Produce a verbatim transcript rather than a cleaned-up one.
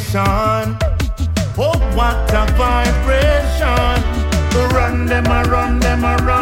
nation. Oh, what a vibration. Run them, a run them, a run.